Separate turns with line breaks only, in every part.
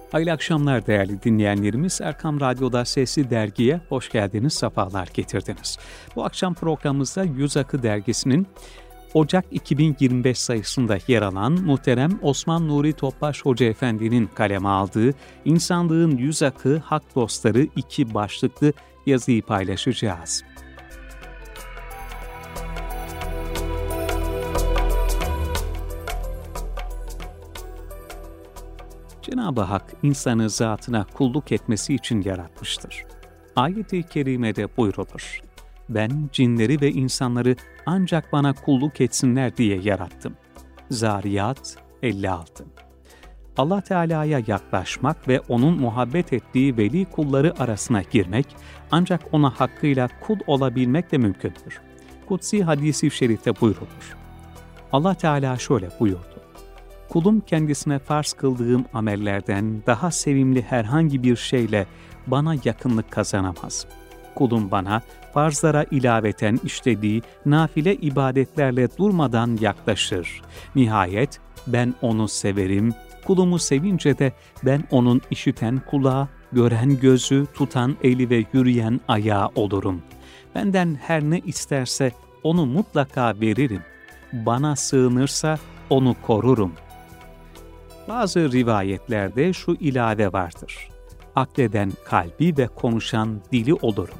Hayırlı akşamlar değerli dinleyenlerimiz. Erkam Radyo'da Sesli Dergi'ye hoş geldiniz, sefalar getirdiniz. Bu akşam programımızda Yüz Akı Dergisi'nin Ocak 2025 sayısında yer alan muhterem Osman Nuri Topbaş Hoca Efendi'nin kaleme aldığı İnsanlığın Yüz Akı Hak Dostları 2 başlıklı yazıyı paylaşacağız. Cenab-ı Hak insanı zatına kulluk etmesi için yaratmıştır. Ayet-i kerimede buyrulur: "Ben cinleri ve insanları ancak bana kulluk etsinler diye yarattım." Zariyat 56. Allah Teala'ya yaklaşmak ve O'nun muhabbet ettiği veli kulları arasına girmek, ancak O'na hakkıyla kul olabilmekle mümkündür. Kutsi hadisi şerifte buyrulur: Allah Teala şöyle buyurdu: "Kulum kendisine farz kıldığım amellerden daha sevimli herhangi bir şeyle bana yakınlık kazanamaz. Kulum bana farzlara ilaveten işlediği nafile ibadetlerle durmadan yaklaşır. Nihayet ben onu severim. Kulumu sevince de ben onun işiten kulağı, gören gözü, tutan eli ve yürüyen ayağı olurum. Benden her ne isterse onu mutlaka veririm. Bana sığınırsa onu korurum." Bazı rivayetlerde şu ilave vardır: "Akleden kalbi ve konuşan dili olurum."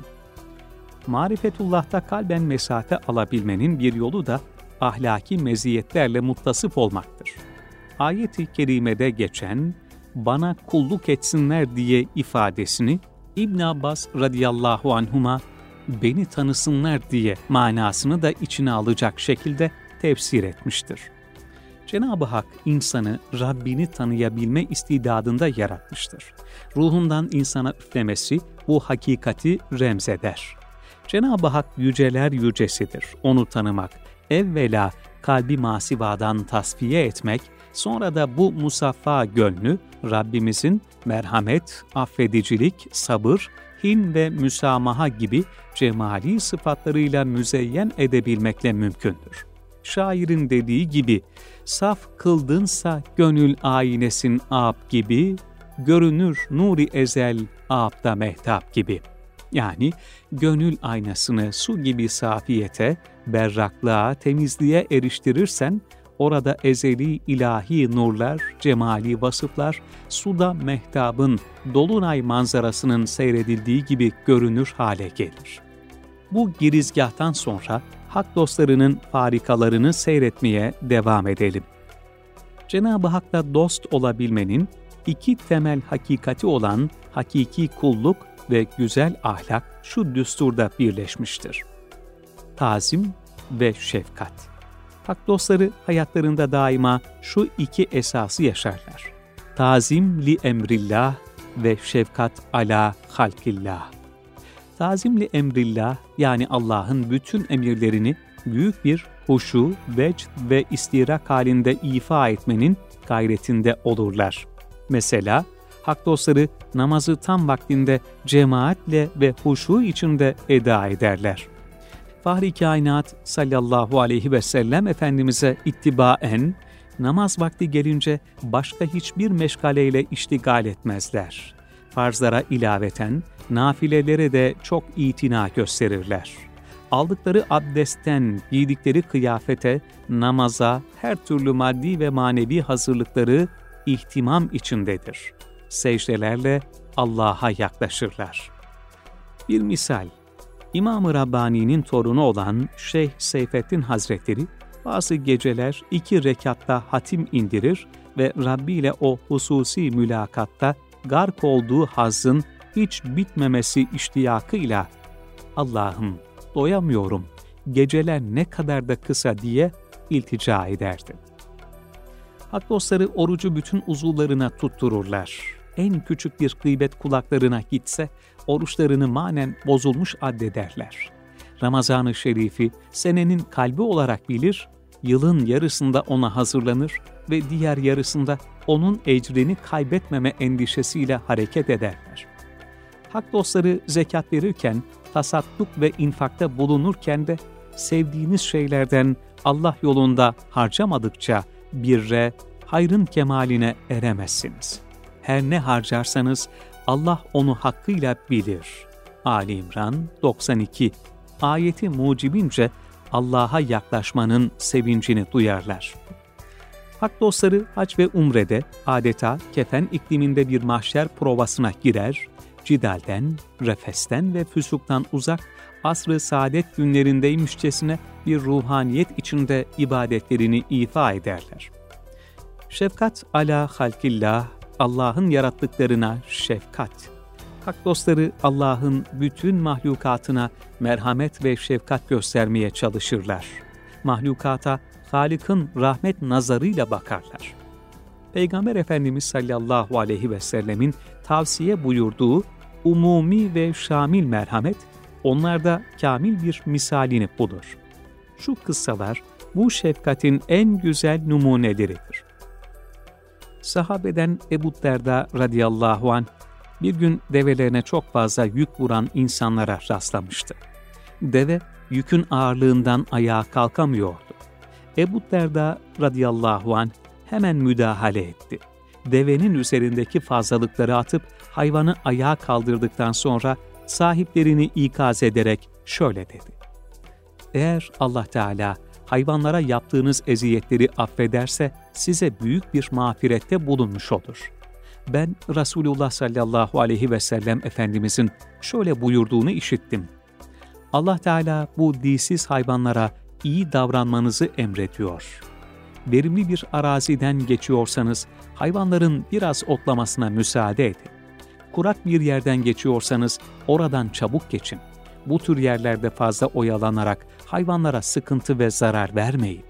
Marifetullah'ta kalben mesafe alabilmenin bir yolu da ahlaki meziyetlerle muttasıf olmaktır. Ayet-i kerimede geçen "bana kulluk etsinler" diye ifadesini İbn Abbas radıyallahu anhuma "beni tanısınlar" diye manasını da içine alacak şekilde tefsir etmiştir. Cenab-ı Hak insanı Rabbini tanıyabilme istidadında yaratmıştır. Ruhundan insana üflemesi bu hakikati remzeder. Cenab-ı Hak yüceler yücesidir. Onu tanımak, evvela kalbi masivadan tasfiye etmek, sonra da bu musaffa gönlü Rabbimizin merhamet, affedicilik, sabır, hin ve müsamaha gibi cemali sıfatlarıyla müzeyyen edebilmekle mümkündür. Şairin dediği gibi, "Saf kıldınsa gönül aynesin âb gibi, görünür nuri ezel âbda mehtap gibi." Yani gönül aynasını su gibi safiyete, berraklığa, temizliğe eriştirirsen, orada ezeli ilahi nurlar, cemali vasıflar, suda mehtabın, dolunay manzarasının seyredildiği gibi görünür hale gelir. Bu girizgahtan sonra hak dostlarının farikalarını seyretmeye devam edelim. Cenab-ı Hak'la dost olabilmenin 2 temel hakikati olan hakiki kulluk ve güzel ahlak şu düsturda birleşmiştir: tazim ve şefkat. Hak dostları hayatlarında daima şu 2 esası yaşarlar: tazim li emrillah ve şefkat ala halkillah. Tazim li emrillah, yani Allah'ın bütün emirlerini büyük bir huşu, vecd ve istirak halinde ifa etmenin gayretinde olurlar. Mesela hak dostları namazı tam vaktinde cemaatle ve huşu içinde eda ederler. Fahri Kainat sallallahu aleyhi ve sellem Efendimiz'e ittibaen namaz vakti gelince başka hiçbir meşgaleyle iştigal etmezler. Farzlara ilaveten nafilelere de çok itina gösterirler. Aldıkları abdestten giydikleri kıyafete, namaza, her türlü maddi ve manevi hazırlıkları ihtimam içindedir. Secdelerle Allah'a yaklaşırlar. Bir misal, İmam-ı Rabbani'nin torunu olan Şeyh Seyfettin Hazretleri bazı geceler 2 rekatta hatim indirir ve Rabbi ile o hususi mülakatta gark olduğu hazzın hiç bitmemesi iştiyakıyla "Allah'ım, doyamıyorum, geceler ne kadar da kısa" diye iltica ederdi. Hak dostları orucu bütün uzuvlarına tuttururlar. En küçük bir gıybet kulaklarına gitse oruçlarını manen bozulmuş addederler. Ramazan-ı Şerif'i senenin kalbi olarak bilir, yılın yarısında ona hazırlanır ve diğer yarısında onun ecrini kaybetmeme endişesiyle hareket ederler. Hak dostları zekat verirken, tasadduk ve infakta bulunurken de sevdiğiniz şeylerden Allah yolunda harcamadıkça birre, hayrın kemaline eremezsiniz. her ne harcarsanız Allah onu hakkıyla bilir. Ali İmran 92. Ayeti mucibince Allah'a yaklaşmanın sevincini duyarlar. Hak dostları hac ve umrede adeta kefen ikliminde bir mahşer provasına girer, cidalden, refesten ve füsuktan uzak, asr-ı saadet günlerindeymişçesine bir ruhaniyet içinde ibadetlerini ifa ederler. Şefkat ala halkillah, Allah'ın yarattıklarına şefkat. Hak dostları Allah'ın bütün mahlukatına merhamet ve şefkat göstermeye çalışırlar. Mahlukata Halık'ın rahmet nazarıyla bakarlar. Peygamber Efendimiz sallallahu aleyhi ve sellemin tavsiye buyurduğu umumi ve şamil merhamet, onlarda kamil bir misalini bulur. Şu kıssalar bu şefkatin en güzel numuneleridir. Sahabeden Ebu Derda radıyallahu anh bir gün develerine çok fazla yük vuran insanlara rastlamıştı. Deve yükün ağırlığından ayağa kalkamıyordu. Ebu Derda radıyallahu anh hemen müdahale etti. Devenin üzerindeki fazlalıkları atıp hayvanı ayağa kaldırdıktan sonra sahiplerini ikaz ederek şöyle dedi: "Eğer Allah Teala hayvanlara yaptığınız eziyetleri affederse size büyük bir mağfirette bulunmuş olur. Ben Resulullah sallallahu aleyhi ve sellem Efendimizin şöyle buyurduğunu işittim. Allah Teala bu dilsiz hayvanlara iyi davranmanızı emrediyor. Verimli bir araziden geçiyorsanız hayvanların biraz otlamasına müsaade edin. Kurak bir yerden geçiyorsanız oradan çabuk geçin. Bu tür yerlerde fazla oyalanarak hayvanlara sıkıntı ve zarar vermeyin."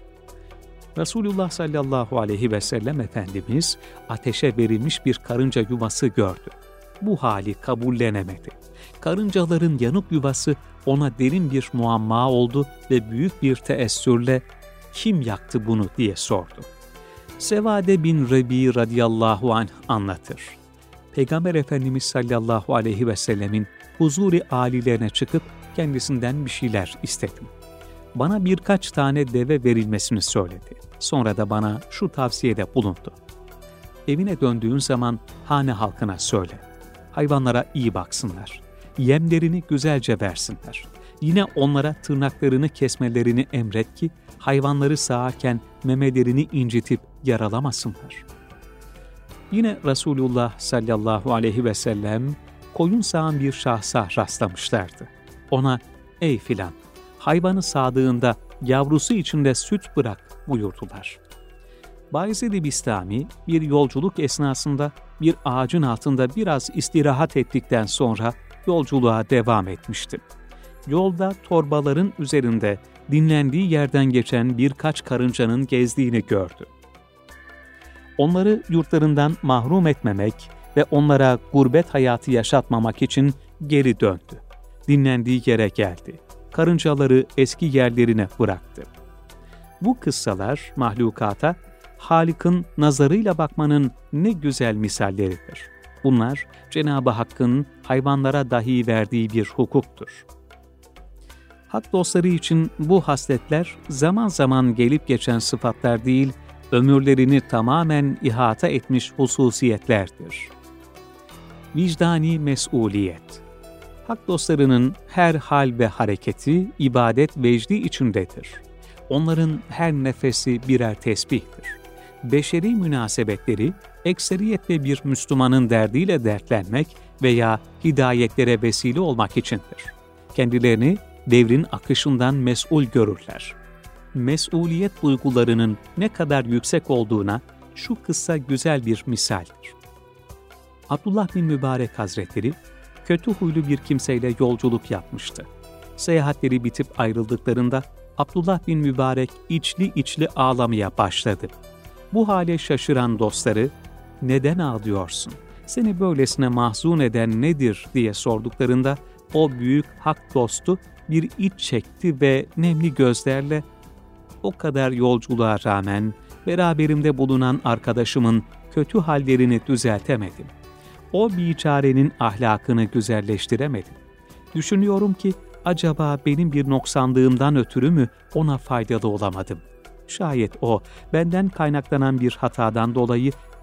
Resulullah sallallahu aleyhi ve sellem Efendimiz ateşe verilmiş bir karınca yuvası gördü. Bu hali kabullenemedi. Karıncaların yanık yuvası ona derin bir muamma oldu ve büyük bir teessürle "Kim yaktı bunu?" diye sordu. Sevade bin Rebi radıyallahu anh anlatır. Peygamber Efendimiz sallallahu aleyhi ve sellemin huzuri âlilerine çıkıp kendisinden bir şeyler istedim. Bana birkaç tane deve verilmesini söyledi. Sonra da bana şu tavsiyede bulundu: "Evine döndüğün zaman hane halkına söyle. Hayvanlara iyi baksınlar. Yemlerini güzelce versinler. Yine onlara tırnaklarını kesmelerini emret ki hayvanları sağarken memelerini incitip yaralamasınlar." Yine Resulullah sallallahu aleyhi ve sellem koyun sağan bir şahsa rastlamışlardı. Ona "Ey filan, hayvanı yavrusu içinde süt bırak" buyurdular. Bayezid-i Bistami bir yolculuk esnasında bir ağacın altında biraz istirahat ettikten sonra yolculuğa devam etmişti. Yolda torbaların üzerinde dinlendiği yerden geçen birkaç karıncanın gezdiğini gördü. Onları yurtlarından mahrum etmemek ve onlara gurbet hayatı yaşatmamak için geri döndü. Dinlendiği yere geldi. Karıncaları eski yerlerine bıraktı. Bu kıssalar mahlukata Halık'ın nazarıyla bakmanın ne güzel misalleridir. Bunlar Cenab-ı Hakk'ın hayvanlara dahi verdiği bir hukuktur. Hak dostları için bu hasletler zaman zaman gelip geçen sıfatlar değil, ömürlerini tamamen ihata etmiş hususiyetlerdir. Vicdani mesuliyet. Hak dostlarının her hal ve hareketi ibadet vecdi içindedir. Onların her nefesi birer tesbihtir. Beşeri münasebetleri ekseriyetle bir Müslümanın derdiyle dertlenmek veya hidayetlere vesile olmak içindir. Kendilerini devrin akışından mesul görürler. Mesuliyet duygularının ne kadar yüksek olduğuna şu kıssa güzel bir misaldir. Abdullah bin Mübarek Hazretleri kötü huylu bir kimseyle yolculuk yapmıştı. Seyahatleri bitip ayrıldıklarında Abdullah bin Mübarek içli içli ağlamaya başladı. Bu hale şaşıran dostları, "Neden ağlıyorsun? Seni böylesine mahzun eden nedir?" diye sorduklarında o büyük hak dostu bir iç çekti ve nemli gözlerle, "O kadar yolculuğa rağmen beraberimde bulunan arkadaşımın kötü hallerini düzeltemedim. O biçarenin ahlakını güzelleştiremedim. Düşünüyorum ki acaba benim bir noksanlığımdan ötürü mü ona faydalı olamadım? Şayet o benden kaynaklanan bir hatadan dolayı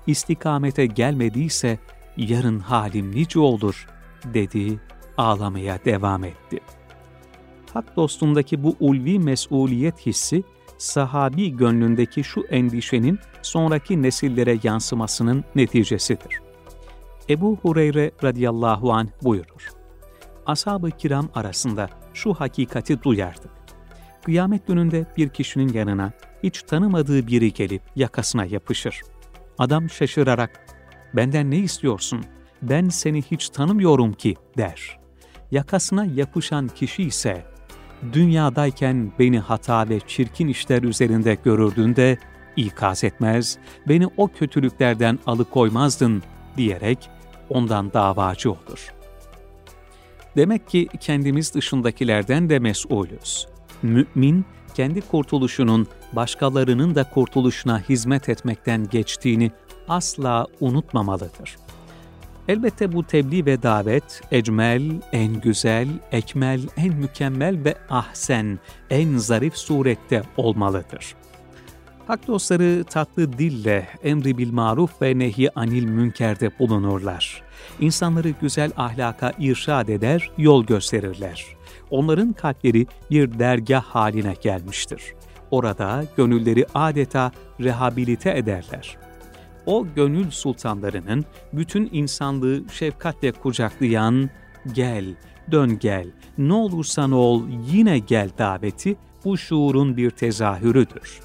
istikamete gelmediyse yarın halim nice olur dedi, ağlamaya devam etti. Hak dostundaki bu ulvi mesuliyet hissi, sahabi gönlündeki şu endişenin sonraki nesillere yansımasının neticesidir. Ebu Hureyre radıyallahu anh buyurur: Ashab-ı kiram arasında şu hakikati duyardık. Kıyamet gününde bir kişinin yanına hiç tanımadığı biri gelip yakasına yapışır. Adam şaşırarak, "Benden ne istiyorsun? Ben seni hiç tanımıyorum ki," der. Yakasına yapışan kişi ise, "Dünyadayken beni hata ve çirkin işler üzerinde görürdün ikaz etmez, beni o kötülüklerden alıkoymazdın," diyerek ondan davacı olur. Demek ki kendimiz dışındakilerden de mesulüz. Mümin, kendi kurtuluşunun başkalarının da kurtuluşuna hizmet etmekten geçtiğini asla unutmamalıdır. Elbette bu tebliğ ve davet, ecmel, en güzel, ekmel, en mükemmel ve ahsen, en zarif surette olmalıdır. Hak dostları tatlı dille emri bil maruf ve nehy anil münkerde bulunurlar. İnsanları güzel ahlaka irşad eder, yol gösterirler. Onların kalpleri bir dergah haline gelmiştir. Orada gönülleri adeta rehabilite ederler. O gönül sultanlarının bütün insanlığı şefkatle kucaklayan, "Gel, dön gel, ne olursan ol yine gel" daveti bu şuurun bir tezahürüdür.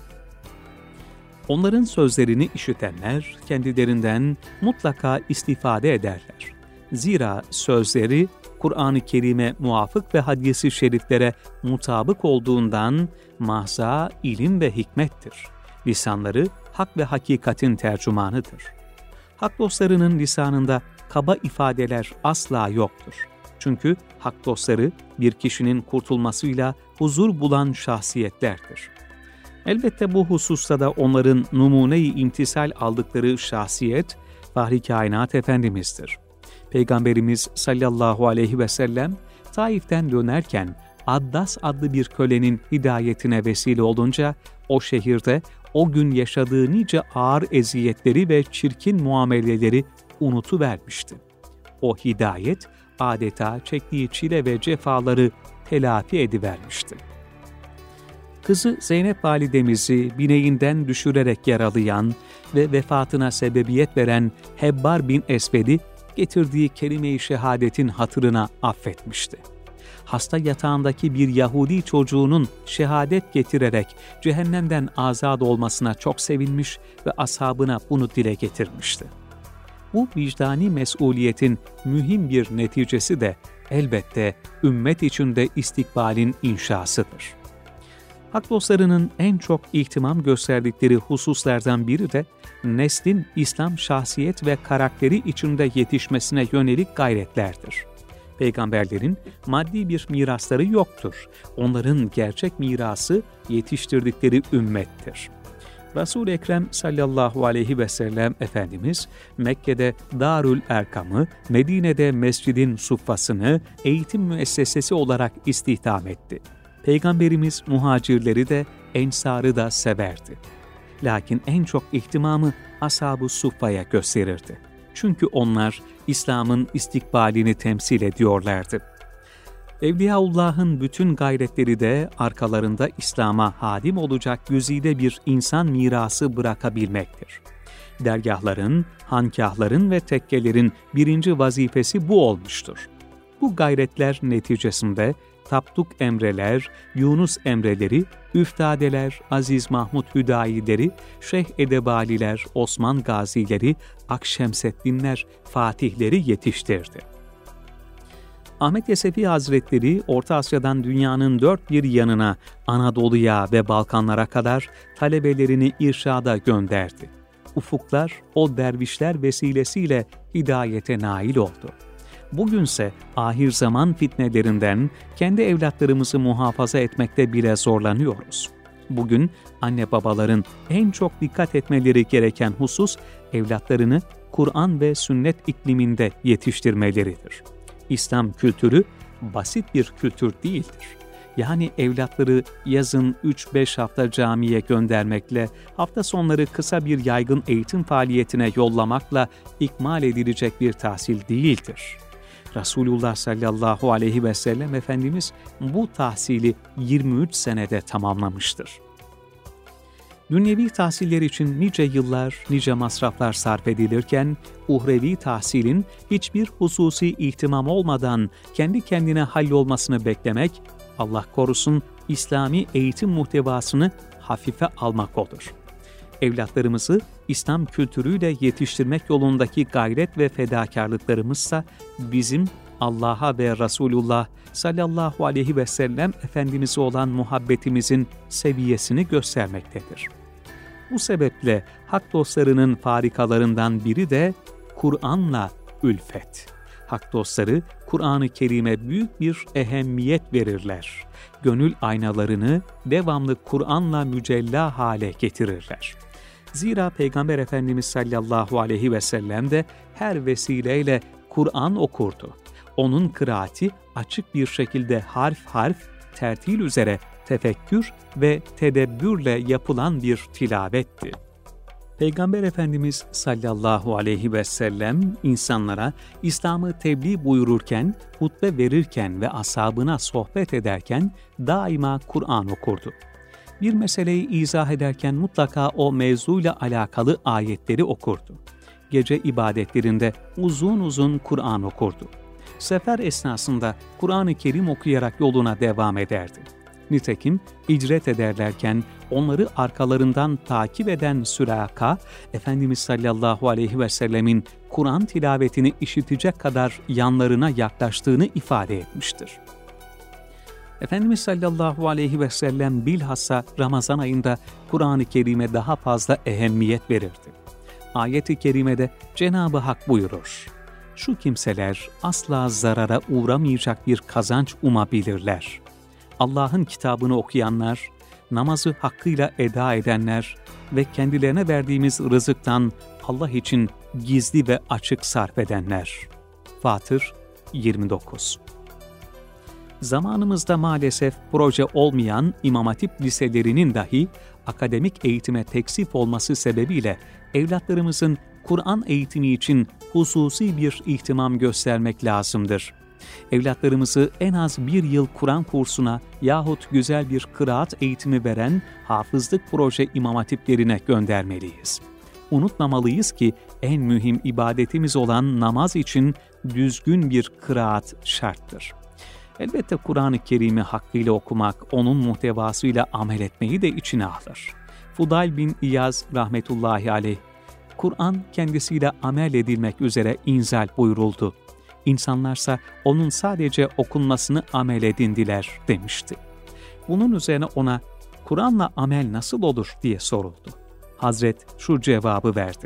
Onların sözlerini işitenler kendilerinden mutlaka istifade ederler. Zira sözleri Kur'an-ı Kerim'e muvafık ve hadis-i şeriflere mutabık olduğundan mahza ilim ve hikmettir. Lisanları hak ve hakikatin tercümanıdır. Hak dostlarının lisanında kaba ifadeler asla yoktur. Çünkü hak dostları bir kişinin kurtulmasıyla huzur bulan şahsiyetlerdir. Elbette bu hususta da onların numune-i imtisal aldıkları şahsiyet, Fahri Kainat Efendimiz'dir. Peygamberimiz sallallahu aleyhi ve sellem, Taif'ten dönerken Addas adlı bir kölenin hidayetine vesile olunca, o şehirde o gün yaşadığı nice ağır eziyetleri ve çirkin muameleleri unutuvermişti. O hidayet, adeta çektiği çile ve cefaları telafi edivermişti. Kızı Zeynep validemizi bineğinden düşürerek yaralayan ve vefatına sebebiyet veren Hebbar bin Esved'i getirdiği kelime-i şehadetin hatırına affetmişti. Hasta yatağındaki bir Yahudi çocuğunun şehadet getirerek cehennemden azad olmasına çok sevinmiş ve ashabına bunu dile getirmişti. Bu vicdani mesuliyetin mühim bir neticesi de elbette ümmet içinde istikbalin inşasıdır. Hak dostlarının en çok ihtimam gösterdikleri hususlardan biri de neslin İslam şahsiyet ve karakteri içinde yetişmesine yönelik gayretlerdir. Peygamberlerin maddi bir mirasları yoktur. Onların gerçek mirası yetiştirdikleri ümmettir. Resul-i Ekrem sallallahu aleyhi ve sellem Efendimiz Mekke'de Darül Erkam'ı, Medine'de Mescid-i Suffas'ını eğitim müessesesi olarak istihdam etti. Peygamberimiz muhacirleri de ensarı da severdi. Lakin en çok ihtimamı Ashab-ı Suffa'ya gösterirdi. Çünkü onlar İslam'ın istikbalini temsil ediyorlardı. Evliyaullah'ın bütün gayretleri de arkalarında İslam'a hadim olacak güzide bir insan mirası bırakabilmektir. Dergahların, hankâhların ve tekkelerin birinci vazifesi bu olmuştur. Bu gayretler neticesinde Tapduk Emreler, Yunus Emreleri, Üftadeler, Aziz Mahmud Hüdayileri, Şeyh Edebaliler, Osman Gazileri, Akşemseddinler, Fatihleri yetiştirdi. Ahmet Yesefi Hazretleri, Orta Asya'dan dünyanın dört bir yanına, Anadolu'ya ve Balkanlara kadar talebelerini irşada gönderdi. Ufuklar, o dervişler vesilesiyle hidayete nail oldu. Bugünse ahir zaman fitnelerinden kendi evlatlarımızı muhafaza etmekte bile zorlanıyoruz. Bugün anne babaların en çok dikkat etmeleri gereken husus evlatlarını Kur'an ve sünnet ikliminde yetiştirmeleridir. İslam kültürü basit bir kültür değildir. Yani evlatları yazın 3-5 hafta camiye göndermekle, hafta sonları kısa bir yaygın eğitim faaliyetine yollamakla ikmal edilecek bir tahsil değildir. Resulullah sallallahu aleyhi ve sellem Efendimiz bu tahsili 23 senede tamamlamıştır. Dünyevi tahsiller için nice yıllar, nice masraflar sarf edilirken, uhrevi tahsilin hiçbir hususi ihtimam olmadan kendi kendine hallolmasını beklemek, Allah korusun, İslami eğitim muhtevasını hafife almak olur. Evlatlarımızı İslam kültürüyle yetiştirmek yolundaki gayret ve fedakarlıklarımızsa bizim Allah'a ve Resulullah sallallahu aleyhi ve sellem Efendimiz'e olan muhabbetimizin seviyesini göstermektedir. Bu sebeple hak dostlarının farikalarından biri de Kur'an'la ülfet. Hak dostları Kur'an-ı Kerim'e büyük bir ehemmiyet verirler. Gönül aynalarını devamlı Kur'an'la mücella hale getirirler. Zira Peygamber Efendimiz sallallahu aleyhi ve sellem de her vesileyle Kur'an okurdu. Onun kıraati açık bir şekilde harf harf, tertil üzere tefekkür ve tedebbürle yapılan bir tilavetti. Peygamber Efendimiz sallallahu aleyhi ve sellem insanlara İslam'ı tebliğ buyururken, hutbe verirken ve ashabına sohbet ederken daima Kur'an okurdu. Bir meseleyi izah ederken mutlaka o mevzuyla alakalı ayetleri okurdu. Gece ibadetlerinde uzun uzun Kur'an okurdu. Sefer esnasında Kur'an-ı Kerim okuyarak yoluna devam ederdi. Nitekim hicret ederlerken onları arkalarından takip eden Süraka, Efendimiz sallallahu aleyhi ve sellemin Kur'an tilavetini işitecek kadar yanlarına yaklaştığını ifade etmiştir. Efendimiz sallallahu aleyhi ve sellem bilhassa Ramazan ayında Kur'an-ı Kerim'e daha fazla ehemmiyet verirdi. Ayet-i kerimede Cenab-ı Hak buyurur: "Şu kimseler asla zarara uğramayacak bir kazanç umabilirler. Allah'ın kitabını okuyanlar, namazı hakkıyla eda edenler ve kendilerine verdiğimiz rızıktan Allah için gizli ve açık sarf edenler." Fatır 29. Zamanımızda maalesef proje olmayan İmam Hatip liselerinin dahi akademik eğitime teksif olması sebebiyle evlatlarımızın Kur'an eğitimi için hususi bir ihtimam göstermek lazımdır. Evlatlarımızı en az bir yıl Kur'an kursuna yahut güzel bir kıraat eğitimi veren hafızlık proje İmam Hatiplerine göndermeliyiz. Unutmamalıyız ki en mühim ibadetimiz olan namaz için düzgün bir kıraat şarttır. Elbette Kur'an-ı Kerim'i hakkıyla okumak, onun muhtevasıyla amel etmeyi de içine alır. Fudayl bin İyaz rahmetullahi aleyh, Kur'an kendisiyle amel edilmek üzere inzal buyuruldu. İnsanlarsa onun sadece okunmasını amel edindiler demişti. Bunun üzerine ona Kur'an'la amel nasıl olur diye soruldu. Hazret şu cevabı verdi: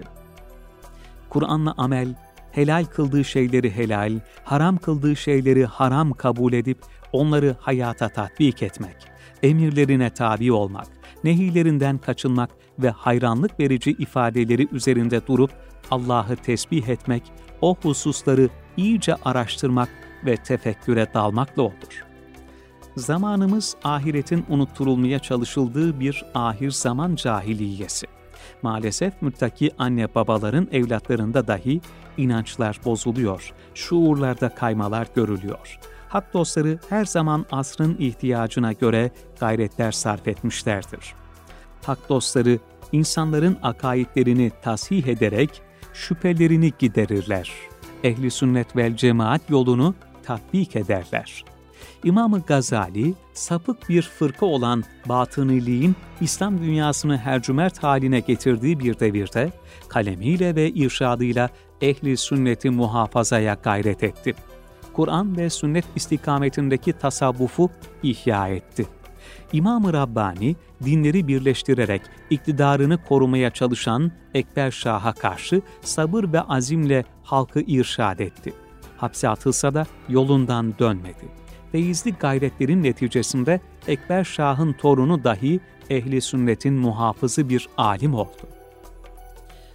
Kur'an'la amel, helal kıldığı şeyleri helal, haram kıldığı şeyleri haram kabul edip onları hayata tatbik etmek, emirlerine tabi olmak, nehilerinden kaçınmak ve hayranlık verici ifadeleri üzerinde durup Allah'ı tesbih etmek, o hususları iyice araştırmak ve tefekküre dalmakla olur. Zamanımız ahiretin unutturulmaya çalışıldığı bir ahir zaman cahiliyesi. Maalesef müttaki anne babaların evlatlarında dahi inançlar bozuluyor, şuurlarda kaymalar görülüyor. Hak dostları her zaman asrın ihtiyacına göre gayretler sarf etmişlerdir. Hak dostları insanların akaidlerini tasih ederek şüphelerini giderirler. Ehli sünnet vel cemaat yolunu tatbik ederler. İmam-ı Gazali, sapık bir fırka olan batıniliğin İslam dünyasını hercümerç haline getirdiği bir devirde, kalemiyle ve irşadıyla ehli sünneti muhafazaya gayret etti. Kur'an ve sünnet istikametindeki tasavvufu ihya etti. İmam-ı Rabbani, dinleri birleştirerek iktidarını korumaya çalışan Ekber Şah'a karşı sabır ve azimle halkı irşad etti. Hapse atılsa da yolundan dönmedi. Feyizli gayretlerin neticesinde Ekber Şah'ın torunu dahi ehli sünnetin muhafızı bir alim oldu.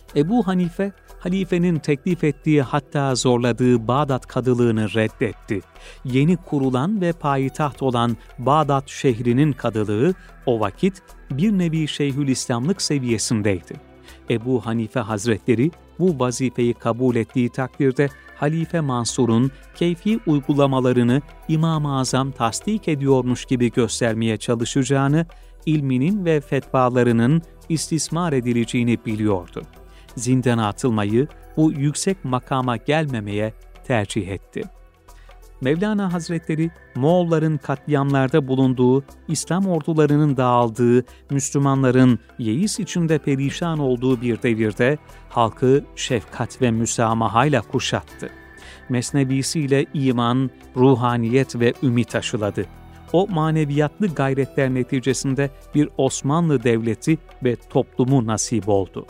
Ebu Hanife, halifenin teklif ettiği hatta zorladığı Bağdat kadılığını reddetti. Yeni kurulan ve payitaht olan Bağdat şehrinin kadılığı o vakit bir nevi Şeyhülislamlık seviyesindeydi. Ebu Hanife Hazretleri bu vazifeyi kabul ettiği takdirde Halife Mansur'un keyfi uygulamalarını İmam-ı Azam tasdik ediyormuş gibi göstermeye çalışacağını, ilminin ve fetvalarının istismar edileceğini biliyordu. Zindana atılmayı, bu yüksek makama gelmemeye tercih etti. Mevlana Hazretleri, Moğolların katliamlarda bulunduğu, İslam ordularının dağıldığı, Müslümanların yeis içinde perişan olduğu bir devirde halkı şefkat ve müsamahayla kuşattı. Mesnevisiyle iman, ruhaniyet ve ümit aşıladı. O maneviyatlı gayretler neticesinde bir Osmanlı devleti ve toplumu nasip oldu.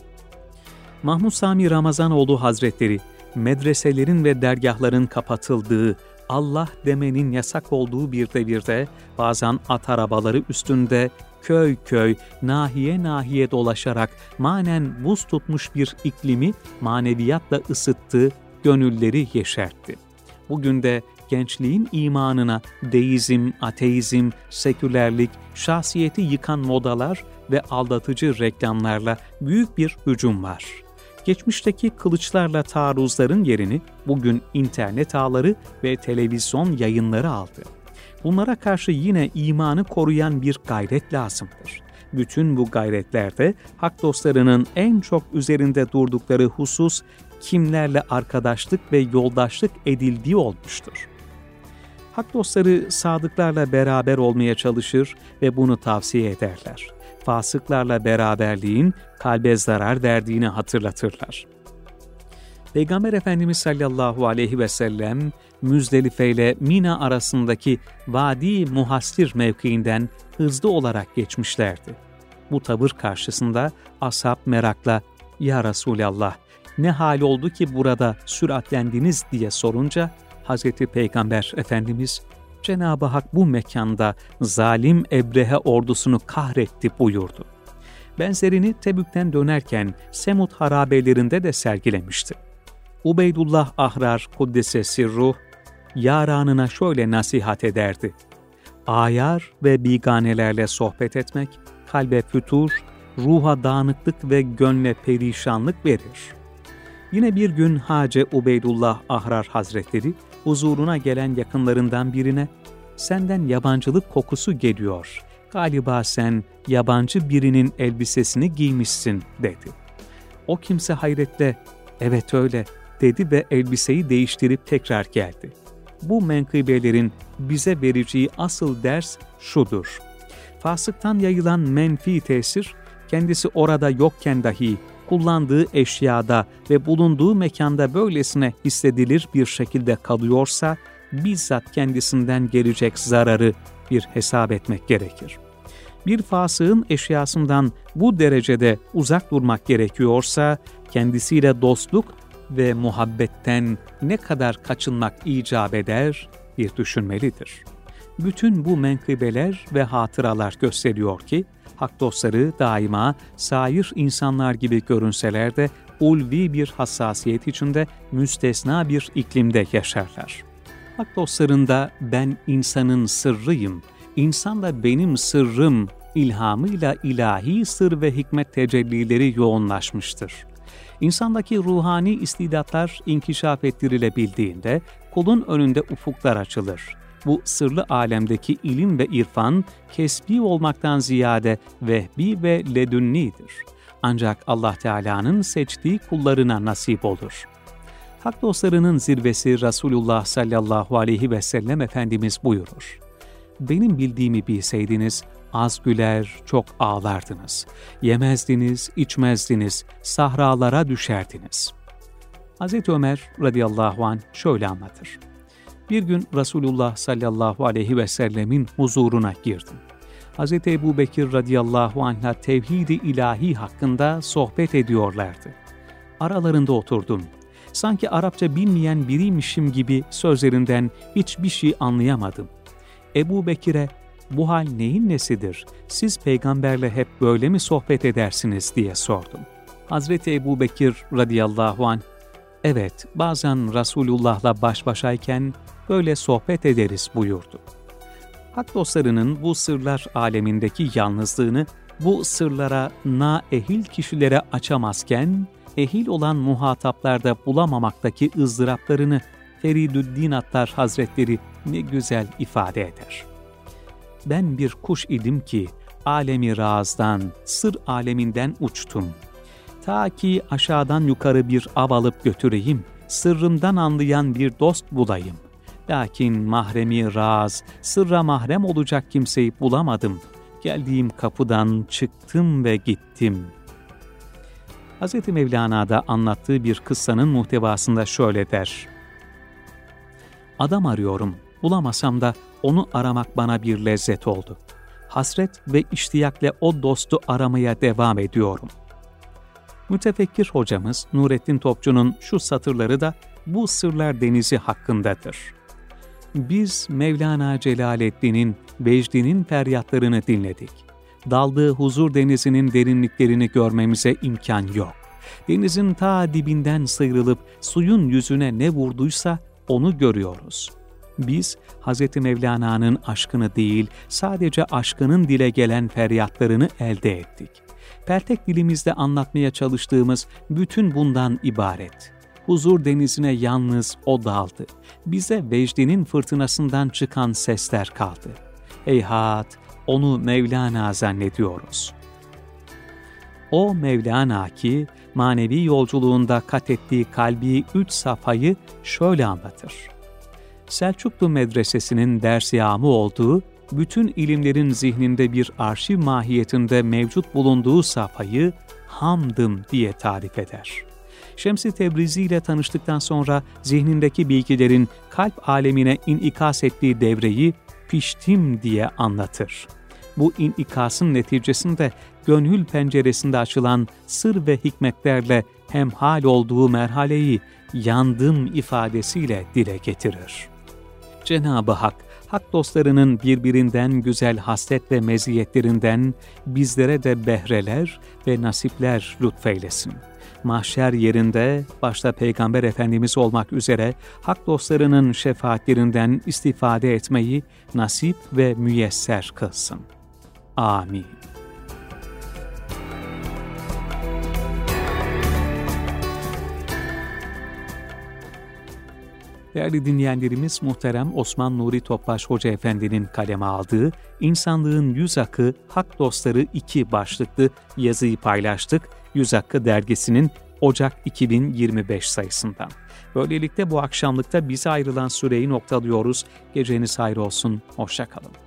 Mahmud Sami Ramazanoğlu Hazretleri, medreselerin ve dergahların kapatıldığı, Allah demenin yasak olduğu bir devirde bazen at arabaları üstünde köy köy, nahiye nahiye dolaşarak manen buz tutmuş bir iklimi maneviyatla ısıttı, gönülleri yeşertti. Bugün de gençliğin imanına deizm, ateizm, sekülerlik, şahsiyeti yıkan modalar ve aldatıcı reklamlarla büyük bir hücum var. Geçmişteki kılıçlarla taarruzların yerini bugün internet ağları ve televizyon yayınları aldı. Bunlara karşı yine imanı koruyan bir gayret lazımdır. Bütün bu gayretlerde hak dostlarının en çok üzerinde durdukları husus kimlerle arkadaşlık ve yoldaşlık edildiği olmuştur. Hak dostları sadıklarla beraber olmaya çalışır ve bunu tavsiye ederler. Fasıklarla beraberliğin kalbe zarar verdiğini hatırlatırlar. Peygamber Efendimiz sallallahu aleyhi ve sellem, Müzdelife ile Mina arasındaki Vadi Muhassir mevkiinden hızlı olarak geçmişlerdi. Bu tavır karşısında ashab merakla, "Ya Resulallah, ne hal oldu ki burada süratlendiniz?" diye sorunca, Hazreti Peygamber Efendimiz, "Cenab-ı Hak bu mekanda zalim Ebrehe ordusunu kahretti" buyurdu. Benzerini Tebük'ten dönerken Semud harabelerinde de sergilemişti. Ubeydullah Ahrar Kuddise Sirruh, yaranına şöyle nasihat ederdi: "Ayar ve biganelerle sohbet etmek, kalbe fütur, ruha dağınıklık ve gönle perişanlık verir." Yine bir gün Hacı Ubeydullah Ahrar Hazretleri, huzuruna gelen yakınlarından birine, "Senden yabancılık kokusu geliyor. Galiba sen yabancı birinin elbisesini giymişsin." dedi. O kimse hayretle, "Evet öyle," dedi ve elbiseyi değiştirip tekrar geldi. Bu menkıbelerin bize vereceği asıl ders şudur: fasıktan yayılan menfi tesir, kendisi orada yokken dahi kullandığı eşyada ve bulunduğu mekanda böylesine hissedilir bir şekilde kalıyorsa, bizzat kendisinden gelecek zararı bir hesap etmek gerekir. Bir fasığın eşyasından bu derecede uzak durmak gerekiyorsa, kendisiyle dostluk ve muhabbetten ne kadar kaçınmak icap eder bir düşünmelidir. Bütün bu menkıbeler ve hatıralar gösteriyor ki, hak dostları daima sair insanlar gibi görünseler de ulvi bir hassasiyet içinde müstesna bir iklimde yaşarlar. Hak dostlarında "ben insanın sırrıyım, insan da benim sırrım" ilhamıyla ilahi sır ve hikmet tecellileri yoğunlaşmıştır. İnsandaki ruhani istidatlar inkişaf ettirilebildiğinde kulun önünde ufuklar açılır. Bu sırlı alemdeki ilim ve irfan, kesbi olmaktan ziyade vehbi ve ledünnidir. Ancak Allah Teala'nın seçtiği kullarına nasip olur. Hak dostlarının zirvesi Resulullah sallallahu aleyhi ve sellem Efendimiz buyurur: "Benim bildiğimi bilseydiniz, az güler, çok ağlardınız. Yemezdiniz, içmezdiniz, sahralara düşerdiniz." Hazreti Ömer radıyallahu anh şöyle anlatır: "Bir gün Resulullah sallallahu aleyhi ve sellemin huzuruna girdim. Hazreti Ebubekir radıyallahu anh'la tevhid-i ilahi hakkında sohbet ediyorlardı. Aralarında oturdum. Sanki Arapça bilmeyen biriymişim gibi sözlerinden hiçbir şey anlayamadım. Ebubekir'e, 'Bu hal neyin nesidir? Siz peygamberle hep böyle mi sohbet edersiniz?' diye sordum. Hazreti Ebubekir radıyallahu anh, evet bazen Resulullah'la baş başayken böyle sohbet ederiz buyurdu. Hak dostlarının bu sırlar alemindeki yalnızlığını bu sırlara naehil kişilere açamazken, ehil olan muhataplarda bulamamaktaki ızdıraplarını Feridüddin Attar Hazretleri ne güzel ifade eder. Ben bir kuş idim ki alemi razdan, sır aleminden uçtum. Ta ki aşağıdan yukarı bir av alıp götüreyim, sırrımdan anlayan bir dost bulayım. Lakin mahremi raz, sırra mahrem olacak kimseyi bulamadım. Geldiğim kapıdan çıktım ve gittim. Hz. Mevlana'da anlattığı bir kıssanın muhtevasında şöyle der. Adam arıyorum, bulamasam da onu aramak bana bir lezzet oldu. Hasret ve iştiyakla o dostu aramaya devam ediyorum. Mütefekkir hocamız Nurettin Topçu'nun şu satırları da bu sırlar denizi hakkındadır. Biz Mevlana Celaleddin'in, Vecdi'nin feryatlarını dinledik. Daldığı huzur denizinin derinliklerini görmemize imkan yok. Denizin ta dibinden sıyrılıp suyun yüzüne ne vurduysa onu görüyoruz. Biz Hz. Mevlana'nın aşkını değil, sadece aşkının dile gelen feryatlarını elde ettik. Peltek dilimizde anlatmaya çalıştığımız bütün bundan ibaret. Huzur denizine yalnız o daldı. Bize Vecdi'nin fırtınasından çıkan sesler kaldı. Heyhat, onu Mevlana zannediyoruz. O Mevlana ki manevi yolculuğunda kat ettiği kalbi 3 safhayı şöyle anlatır. Selçuklu medresesinin dersiyamı olduğu, bütün ilimlerin zihninde bir arşiv mahiyetinde mevcut bulunduğu safhayı hamdım diye tarif eder. Şems-i Tebrizi ile tanıştıktan sonra zihnindeki bilgilerin kalp alemine inikas ettiği devreyi piştim diye anlatır. Bu inikasın neticesinde gönül penceresinde açılan sır ve hikmetlerle hemhal olduğu merhaleyi yandım ifadesiyle dile getirir. Cenab-ı Hak, hak dostlarının birbirinden güzel haslet ve meziyetlerinden bizlere de behreler ve nasipler lütfeylesin. Mahşer yerinde başta Peygamber Efendimiz olmak üzere hak dostlarının şefaatlerinden istifade etmeyi nasip ve müyesser kılsın. Amin. Değerli dinleyenlerimiz, muhterem Osman Nuri Topbaş Hoca Efendi'nin kaleme aldığı İnsanlığın Yüz Akı Hak Dostları 2 başlıklı yazıyı paylaştık. Yüz Akı dergisinin Ocak 2025 sayısından. Böylelikle bu akşamlıkta bize ayrılan süreyi noktalıyoruz. Geceniz hayır olsun, hoşça kalın.